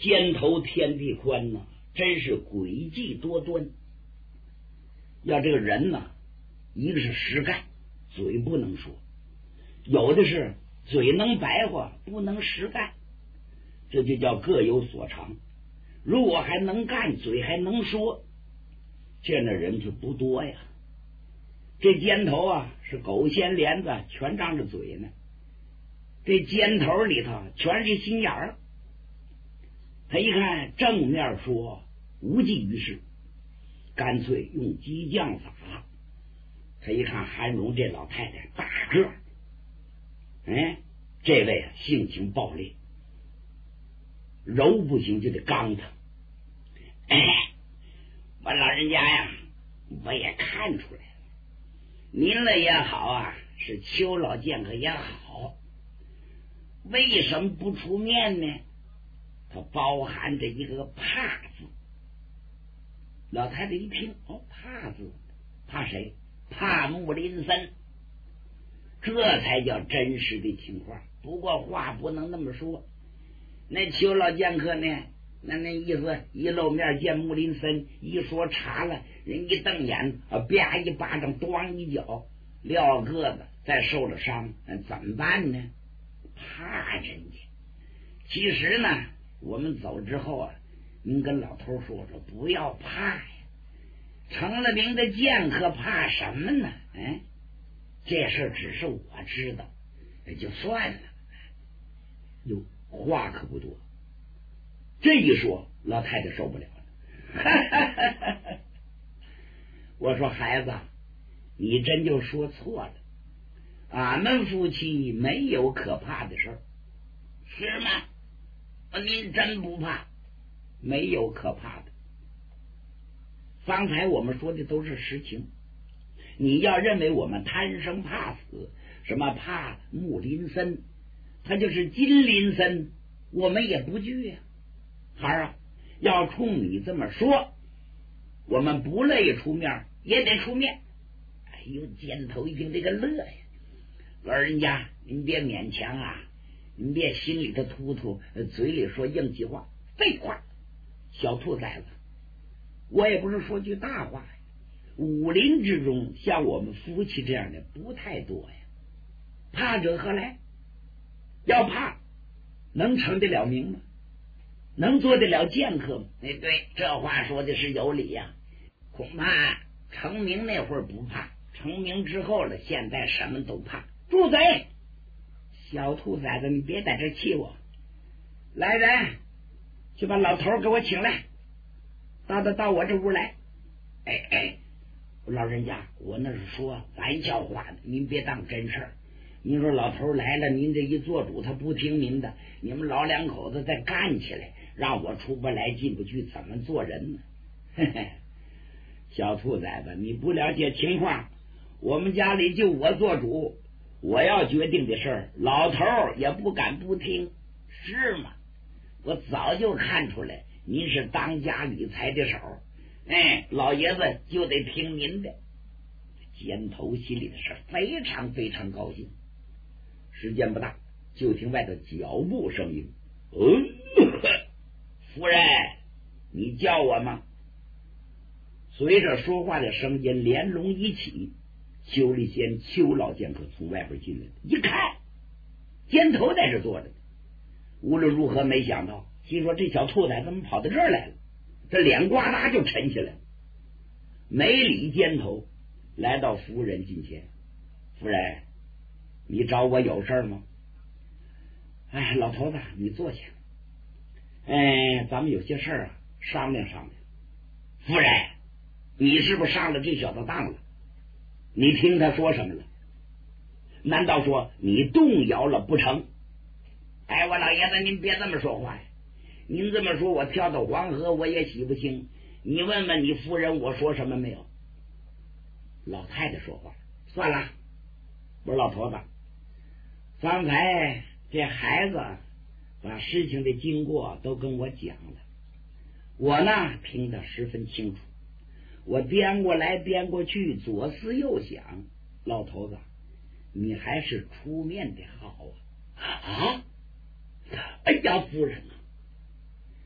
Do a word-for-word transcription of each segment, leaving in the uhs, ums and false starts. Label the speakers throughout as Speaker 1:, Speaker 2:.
Speaker 1: 肩头天地宽呐，真是诡计多端。要这个人呐，一个是实干，嘴不能说；有的是嘴能白话，不能实干，这就叫各有所长。如果还能干，嘴还能说，这样的人就不多呀。这肩头啊是狗掀帘子，全张着嘴呢。这肩头里头全是心眼儿。他一看正面说无济于事，干脆用激将法。他一看韩荣这老太太大个儿，哎，这位性情暴烈，柔不行就得刚他。哎，我老人家呀，我也看出来了，您了也好啊，是邱老剑客也好，为什么不出面呢？它包含着一个怕字。老太太一听，哦，怕字，怕谁？怕木林森。这才叫真实的情况。不过话不能那么说。那邱老剑客呢，那那意思一露面见木林森，一说查了，人一瞪眼啊，啪一巴掌，咣一脚撂个子，再受了伤，怎么办呢？怕人家。其实呢，我们走之后啊，您跟老头说说，不要怕呀。成了名的剑客，怕什么呢？哎，这事只是我知道，也就算了。哟，话可不多。这一说，老太太受不了了。我说孩子，你真就说错了。俺们夫妻没有可怕的事儿，是吗？您真不怕？没有可怕的。方才我们说的都是实情，你要认为我们贪生怕死，什么怕木林森，他就是金林森，我们也不惧呀、啊。孩儿啊，要冲你这么说，我们不乐意出面也得出面。哎呦，肩头一听这个乐呀，老人家您别勉强啊，您别心里头突突，嘴里说硬气话，废话。小兔崽子，我也不是说句大话呀，武林之中像我们夫妻这样的不太多呀，怕者何来？要怕能成得了名吗？能做得了剑客吗？哎，对，这话说的是有理呀、啊。恐怕成名那会儿不怕，成名之后了，现在什么都怕。住嘴！小兔崽子，你别在这气我。来人，去把老头给我请来，到到到我这屋来。哎哎，老人家，我那是说玩笑话的，您别当真事儿。您说老头来了，您这一做主，他不听您的，你们老两口子再干起来，让我出不来进不去，怎么做人呢？嘿嘿，小兔崽子，你不了解情况，我们家里就我做主，我要决定的事儿，老头也不敢不听，是吗？我早就看出来您是当家理财的手，哎，老爷子就得听您的。肩头心里的事非常非常高兴。时间不大，就听外头脚步声音。嗯，夫人，你叫我吗？随着说话的声音连龙一起，邱立先邱老剑客从外边进来，一看肩头在这坐着，无论如何没想到，心说这小兔崽怎么跑到这儿来了，这脸呱嗒就沉起来了，没理肩头，来到夫人近前。夫人，你找我有事吗？哎，老头子，你坐下。哎，咱们有些事儿啊，商量商量。夫人，你是不是上了这小子当了？你听他说什么了？难道说你动摇了不成？哎，我老爷子，您别这么说话呀！您这么说，我跳到黄河我也洗不清。你问问你夫人，我说什么没有？老太太说话，算了，我说老头子，刚才这孩子把事情的经过都跟我讲了，我呢听得十分清楚，我颠过来颠过去，左思右想，老头子，你还是出面的好啊！啊！哎呀，夫人啊，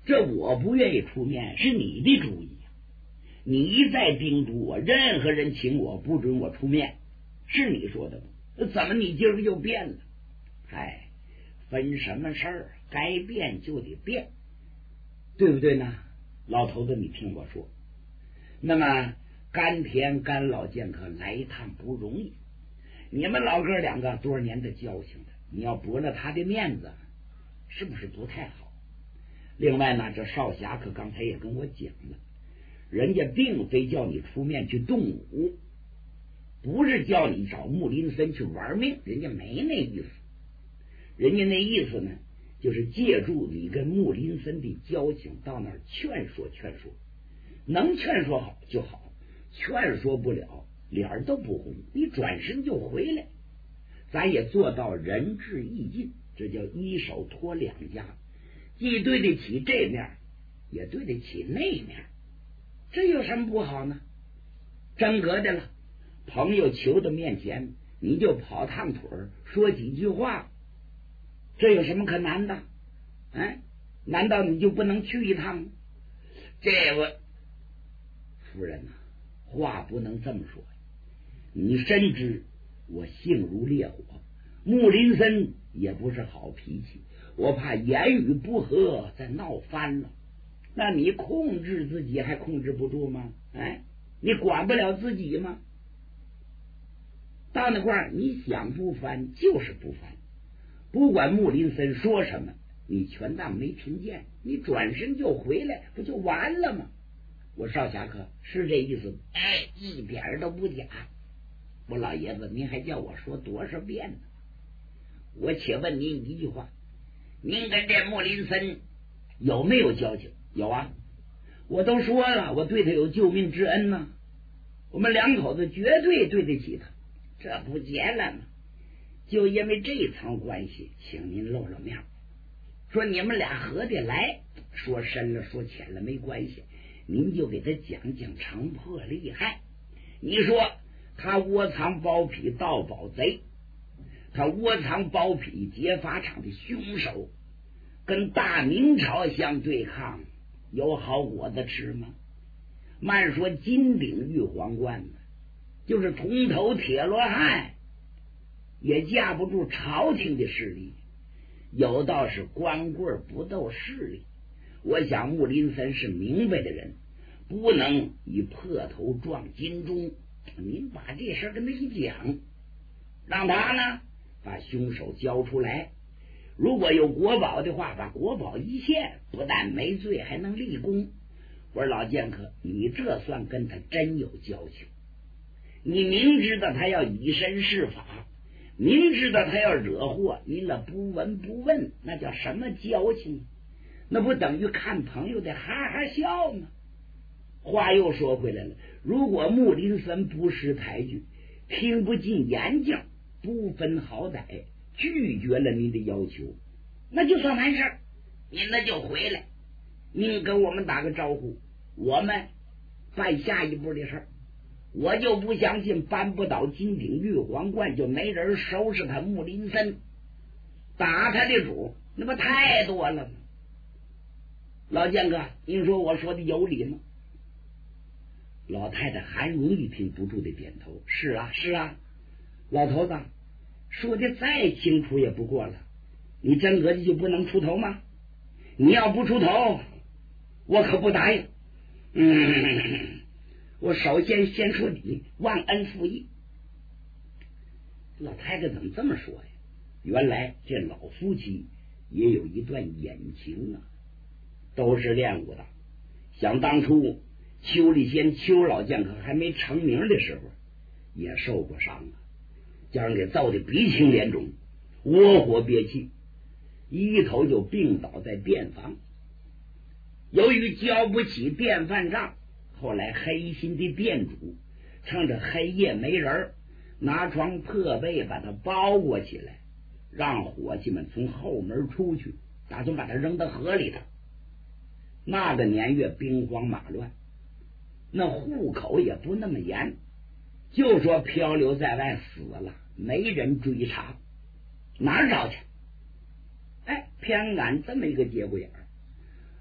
Speaker 1: 这我不愿意出面是你的主意，你一再叮嘱我，任何人请我不准我出面，是你说的吗？怎么你今儿个就变了？哎，分什么事儿，该变就得变，对不对呢？老头子，你听我说，那么甘田甘老剑客来一趟不容易，你们老哥两个多少年的交情的，你要驳了他的面子，是不是不太好？另外呢，这少侠可刚才也跟我讲了，人家并非叫你出面去动武，不是叫你找木林森去玩命，人家没那意思。人家那意思呢，就是借助你跟木林森的交情，到那儿劝说劝说，能劝说好就好，劝说不了，脸都不红，你转身就回来，咱也做到仁至义尽，这叫一手托两家，既对得起这面，也对得起那面，这有什么不好呢？真格的了，朋友求到面前，你就跑趟腿说几句话，这有什么可难的？哎，难道你就不能去一趟？这个夫人呐、啊，话不能这么说，你深知我性如烈火，木林森也不是好脾气，我怕言语不合再闹翻了，那你控制自己还控制不住吗？哎，你管不了自己吗？到那块儿你想不翻就是不翻，不管木林森说什么，你全当没听见，你转身就回来，不就完了吗？我少侠客是这意思，哎，一点都不假。我老爷子，您还叫我说多少遍呢？我且问您一句话，您跟这木林森有没有交情？有啊，我都说了，我对他有救命之恩呢、啊，我们两口子绝对对得起他，这不结了吗？就因为这层关系，请您露露面，说你们俩合得来，说深了说浅了没关系，您就给他讲讲城破厉害。你说他窝藏包皮盗宝贼，他窝藏包皮劫法场的凶手，跟大明朝相对抗，有好果子吃吗？慢说金鼎玉皇冠呢，就是铜头铁罗汉也架不住朝廷的势力，有道是光棍不斗势力。我想木林森是明白的人，不能以破头撞金钟。您把这事跟他一讲，让他呢把凶手交出来，如果有国宝的话，把国宝一献，不但没罪还能立功。我说老剑客，你这算跟他真有交情。你明知道他要以身试法，明知道他要惹祸，你那不闻不问，那叫什么交情？那不等于看朋友的哈哈笑吗？话又说回来了，如果木林森不识抬举，听不进言讲，不分好歹，拒绝了您的要求，那就算完事儿，您那就回来，您跟我们打个招呼，我们办下一步的事儿。我就不相信搬不倒金鼎玉皇冠就没人收拾他木林森，打他的主那不太多了吗？老剑哥，您说我说的有理吗？老太太韩荣一听不住的点头，是啊是啊，老头子说的再清楚也不过了，你真格的就不能出头吗？你要不出头，我可不答应。嗯，我首先先说你忘恩负义。老太太怎么这么说呀？原来这老夫妻也有一段隐情啊，都是练武的。想当初邱立先邱老剑客还没成名的时候，也受过伤啊，将人给揍得鼻青脸肿，窝火憋气，一头就病倒在便房。由于交不起便饭账，后来黑心的店主趁着黑夜没人，拿床破被把他包裹起来，让伙计们从后门出去，打算把他扔到河里头。那个年月兵荒马乱，那户口也不那么严，就说漂流在外死了，没人追查，哪儿找去？哎，偏赶这么一个节骨眼儿，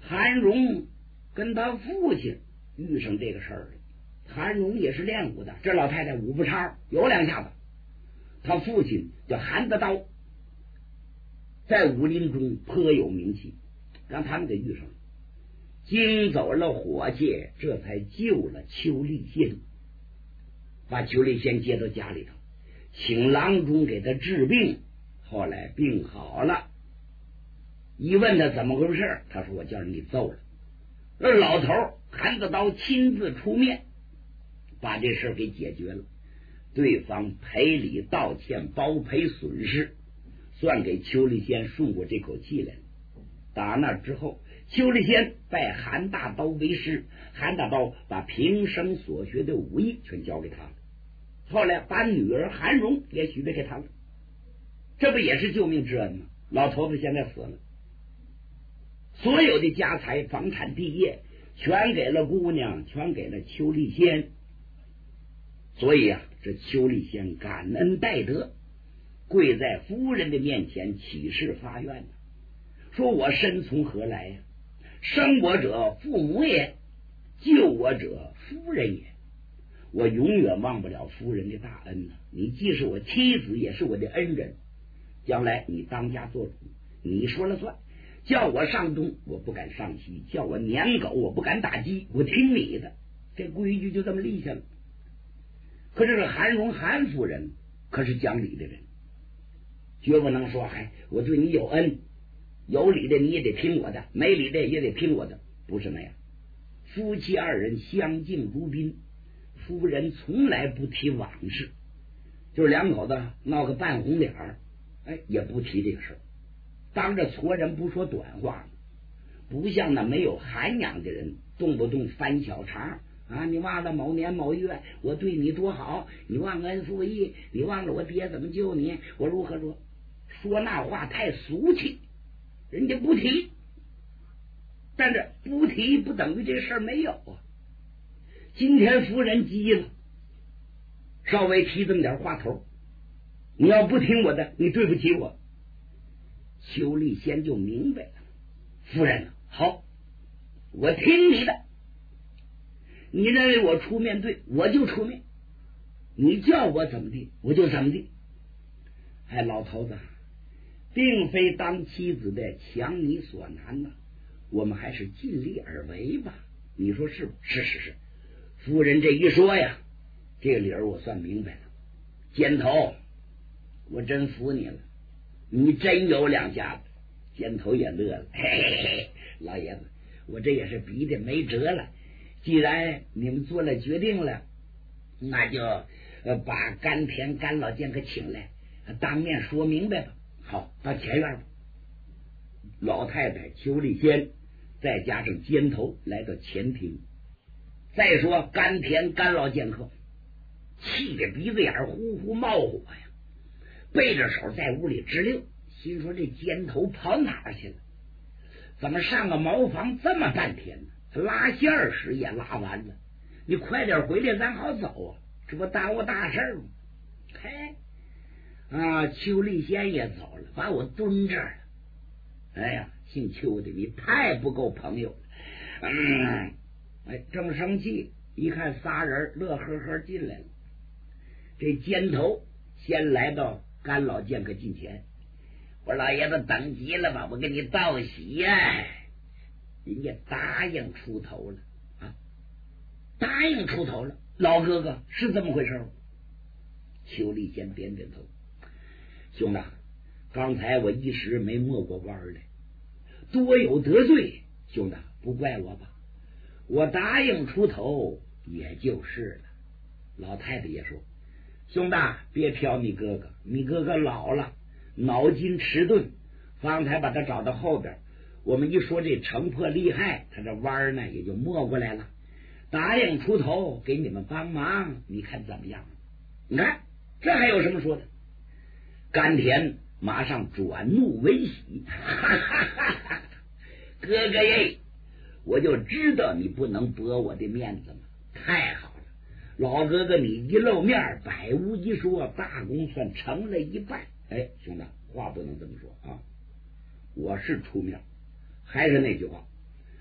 Speaker 1: 韩荣跟他父亲遇上这个事儿了。韩荣也是练武的，这老太太武不差，有两下子。他父亲叫韩德刀，在武林中颇有名气，让他们给遇上了，惊走了伙计，这才救了邱立先，把邱立先接到家里头，请郎中给他治病，后来病好了。一问他怎么回事，他说我叫人给揍了。这老头韩德刀亲自出面，把这事给解决了，对方赔礼道歉，包赔损失，算给邱立先顺过这口气来了。打那之后，邱立先拜韩大刀为师，韩大刀把平生所学的武艺全交给他了，后来把女儿韩荣也许配给他了，这不也是救命之恩吗？老头子现在死了，所有的家财房产地业全给了姑娘，全给了邱立先。所以啊，这邱立先感恩戴德，跪在夫人的面前起誓发愿，说我身从何来呀？生我者父母也，救我者夫人也，我永远忘不了夫人的大恩呢。你既是我妻子，也是我的恩人，将来你当家做主，你说了算。叫我上东，我不敢上西；叫我撵狗，我不敢打鸡，我听你的。这规矩就这么立下了。可这是韩荣韩夫人，可是讲理的人，绝不能说嗨，我对你有恩，有理的你也得听我的，没理的也得听我的，不是那样。夫妻二人相敬如宾，夫人从来不提往事，就是两口子闹个半红脸儿，哎，也不提这个事儿。当着矬人不说短话，不像那没有涵养的人，动不动翻小肠啊！你忘了某年某月我对你多好，你忘恩负义，你忘了我爹怎么救你，我如何说？说那话太俗气，人家不提。但是不提不等于这事儿没有啊。今天夫人急了，稍微提这么点话头，你要不听我的，你对不起我。邱立先就明白了，夫人好，我听你的，你认为我出面对，我就出面，你叫我怎么地我就怎么地。哎，老头子，并非当妻子的强你所难呐，我们还是尽力而为吧，你说是不？是是是。夫人这一说呀，这个理儿我算明白了。尖头，我真服你了，你真有两下子。尖头也乐了，嘿嘿嘿，老爷子，我这也是逼的没辙了。既然你们做了决定了，那就呃把甘田甘老剑给请来，当面说明白吧。好，到前院吧。老太太邱立先再加上尖头来到前厅。再说甘田甘老剑客气得鼻子眼呼呼冒火呀，背着手在屋里直溜，心说这尖头跑哪儿去了？怎么上个茅房这么半天呢？拉线儿时也拉完了，你快点回来咱好走啊，这不耽误大事吗？嘿啊，邱立先也走了，把我蹲这儿了。哎呀，姓邱的，你太不够朋友了。嗯，哎，正生气，一看仨人乐呵呵进来了。这尖头先来到甘老剑客近前，我老爷子等急了吧，我给你道喜呀！人家答应出头了啊，答应出头了，老哥哥是这么回事吗？邱立先点点头，兄弟，刚才我一时没没过弯来，多有得罪，兄弟不怪我吧，我答应出头也就是了。老太太也说，兄弟别挑你哥哥，你哥哥老了，脑筋迟钝，方才把他找到后边，我们一说这城破利害，他这弯呢也就没过来了，答应出头给你们帮忙，你看怎么样？你看这还有什么说的？甘田马上转怒为喜，哈哈哈哈，哥哥耶，我就知道你不能驳我的面子嘛，太好了，老哥哥你一露面，百无一说，大功算成了一半。哎，兄弟，话不能这么说啊！我是出面，还是那句话，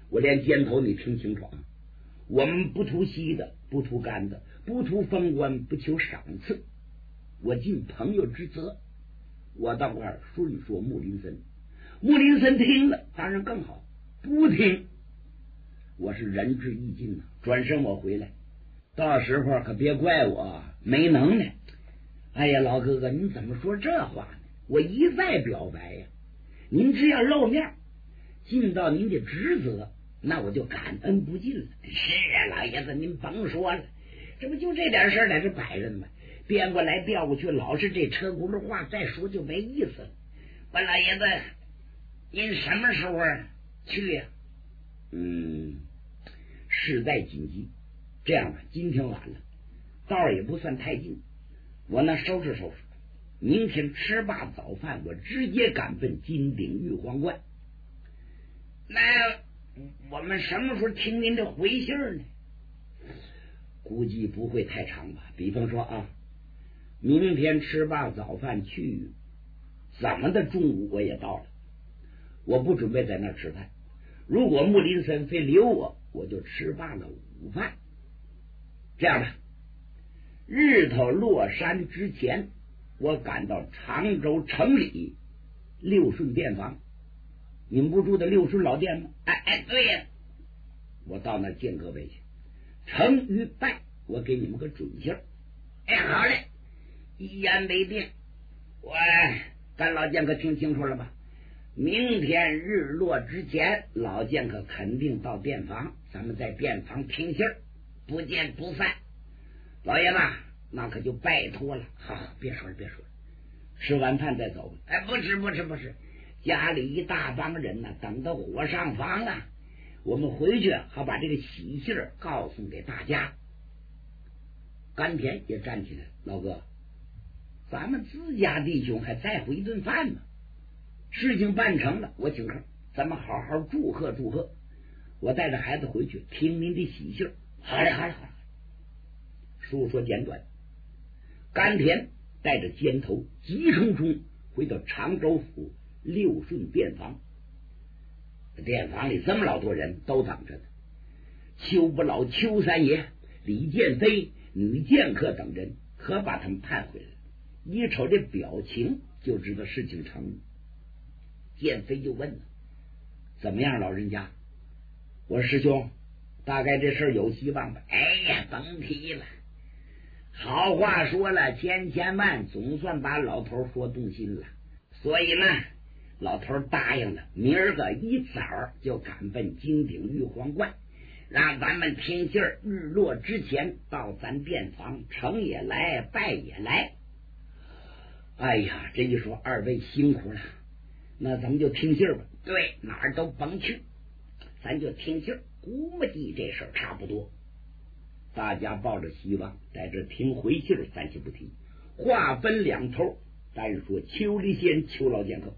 Speaker 1: 我连肩头你听清楚啊，我们不图稀的，不图干的，不图封官，不求赏赐，我尽朋友之责。我到这儿顺说木林森，木林森听了当然更好，不听我是仁至义尽啊，转身我回来，到时候可别怪我没能耐。哎呀，老哥哥，您怎么说这话呢？我一再表白呀，您只要露面，尽到您的职责，那我就感恩不尽了。是啊，老爷子您甭说了，这不就这点事在这摆着呢吗？编过来调过去，老是这车轱辘话，再说就没意思了。问老爷子，您什么时候去呀？嗯，事在紧急。这样吧，今天晚了，道儿也不算太近，我呢收拾收拾，明天吃罢早饭，我直接赶奔金鼎玉皇观。那我们什么时候听您的回信呢？估计不会太长吧。比方说啊，明天吃罢早饭去，怎么的中午我也到了。我不准备在那儿吃饭，如果木林森非留我，我就吃罢了午饭。这样吧，日头落山之前，我赶到常州城里六顺店房。你们不住的六顺老店吗？哎哎，对呀，我到那见各位去，成与败，我给你们个准信儿。哎，好嘞，一言为定。我咱老剑客听清楚了吧？明天日落之前，老剑客肯定到店房，咱们在店房听信儿，不见不散。老爷子，那可就拜托了。好，别说了，别说了，吃完饭再走吧。哎，不吃，不吃，不吃。家里一大帮人呢，等到火上房了，我们回去好把这个喜信儿告诉给大家。甘田也站起来，老哥，咱们自家弟兄还在乎一顿饭呢。事情办成了，我请客，咱们好好祝贺祝贺。我带着孩子回去听您的喜信儿。好嘞，好嘞，好嘞。述说简短，甘田带着肩头急冲冲回到常州府六顺店房。店房里这么老多人都等着呢，邱不老、邱三爷、李建飞、女剑客等人可把他们盼回来了。一瞅这表情就知道事情成了。建飞就问了，怎么样老人家？我说师兄，大概这事儿有希望吧？哎呀，甭提了，好话说了千千万，总算把老头说动心了。所以呢，老头答应了，明儿个一早就赶奔金鼎玉皇观，让咱们听信儿日落之前到咱店房，成也来，败也来。哎呀，这一说二位辛苦了，那咱们就听信儿吧。对，哪儿都甭去，咱就听信儿，估摸计这事儿差不多。大家抱着希望在这听回信儿，暂且不提。话分两头，单说邱离仙、邱老剑客。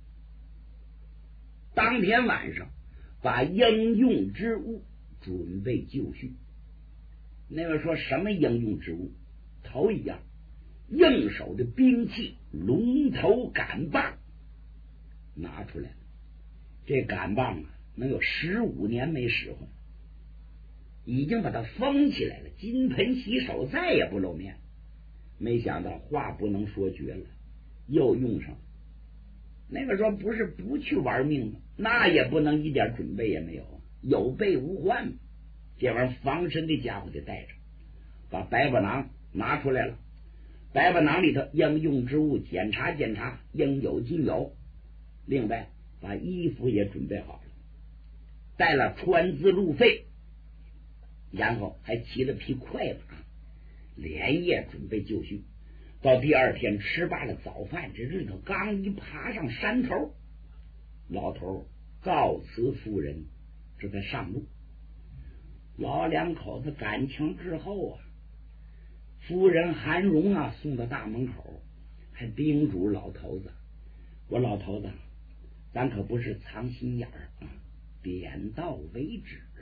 Speaker 1: 当天晚上把应用之物准备就绪。那位说什么应用之物？头一样，应手的兵器龙头杆棒拿出来了。这杆棒啊，能有十五年没使唤，已经把它封起来了，金盆洗手，再也不露面。没想到话不能说绝了，又用上了。那个说不是不去玩命吗？那也不能一点准备也没有，有备无患。这玩意儿防身的家伙得带着。把百宝囊拿出来了，百宝囊里头应用之物检查检查，应有尽有。另外把衣服也准备好了，带了川资路费，然后还骑了匹快马，连夜准备就绪。到第二天吃罢了早饭，这日头刚一爬上山头，老头告辞夫人，这才上路。老两口子感情之后啊，夫人韩荣啊送到大门口，还叮嘱老头子，我老头子，咱可不是藏心眼儿啊，点到为止啊。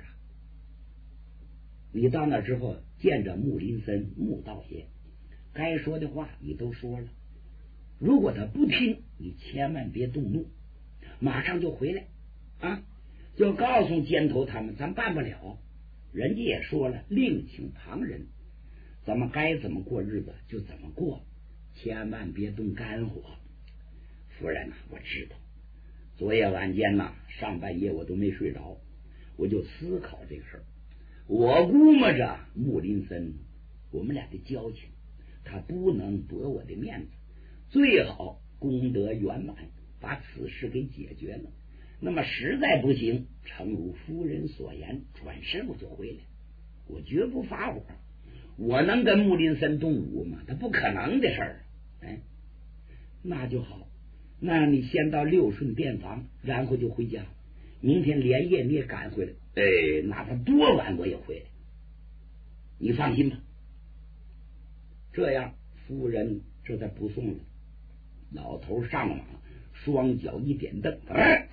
Speaker 1: 你到那之后见着木林森木道爷，该说的话你都说了，如果他不听，你千万别动怒，马上就回来啊！ 就告诉监头他们，咱办不了。人家也说了，另请旁人，咱们该怎么过日子就怎么过，千万别动肝火。夫人啊，我知道，昨夜晚间呐，上半夜我都没睡着，我就思考这个事儿。我估摸着穆林森，我们俩的交情，他不能驳我的面子，最好功德圆满，把此事给解决了。那么实在不行，诚如夫人所言，转身我就回来，我绝不发火。我能跟穆林森动武吗？他不可能的事儿。哎，那就好，那你先到六顺店房，然后就回家。明天连夜你也赶回来，哎，哪怕多晚我也回来。你放心吧。这样，夫人这才不送了。老头上了马，双脚一点蹬，哎，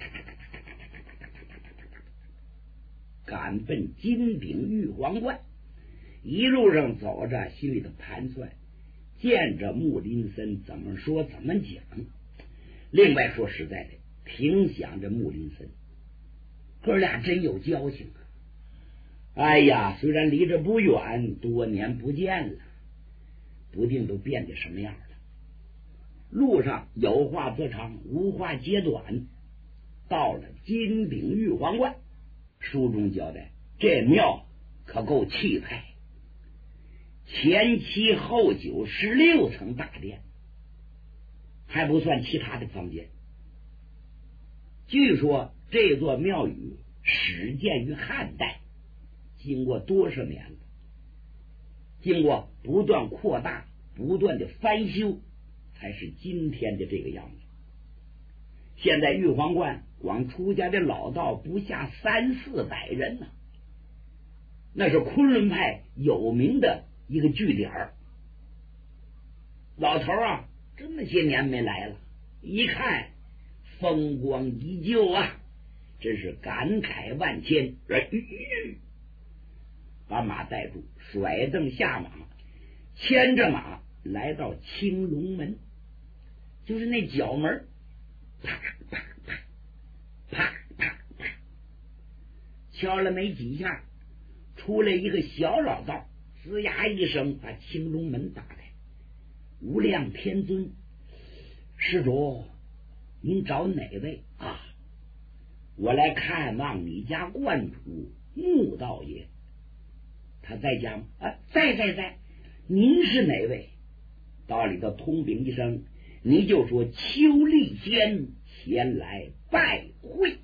Speaker 1: 赶奔金鼎玉皇观。一路上走着，心里头盘算，见着穆林森怎么说怎么讲。另外说实在的，挺想着穆林森，哥俩真有交情啊！哎呀，虽然离着不远，多年不见了，不定都变得什么样了。路上有话则长，无话皆短。到了金鼎玉皇观，书中交代，这庙可够气派，前七后九十六层大殿，还不算其他的房间。据说这座庙宇始建于汉代，经过多少年了，经过不断扩大，不断的翻修，才是今天的这个样子。现在玉皇观光出家的老道不下三四百人呢、啊，那是昆仑派有名的一个据点。老头啊，这么些年没来了，一看风光依旧啊，真是感慨万千。把马带住，甩蹬下马，牵着马来到青龙门，就是那角门，啪啪啪啪啪啪，敲了没几下，出来一个小老道，吱呀一声把青龙门打开。无量天尊，施主，您找哪位啊？我来看望你家观主穆道爷。他在家吗？啊，在在在。您是哪位？到里头通禀一声，你就说邱立先前来拜会。